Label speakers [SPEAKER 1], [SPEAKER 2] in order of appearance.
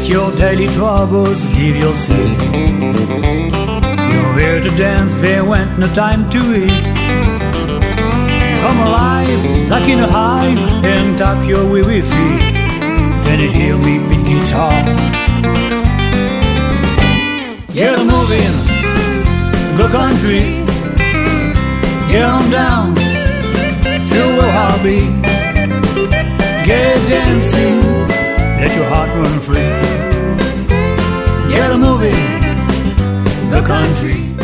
[SPEAKER 1] Let your daily troubles leave your seat. You're here to dance, there went no time to eat. Come alive, like in a hive, and tap your weary feet. And hear me beat guitar. Get a moving, go country. Get on down to where I'll be. Get dancing, let your heart run free. Get a moving, the country.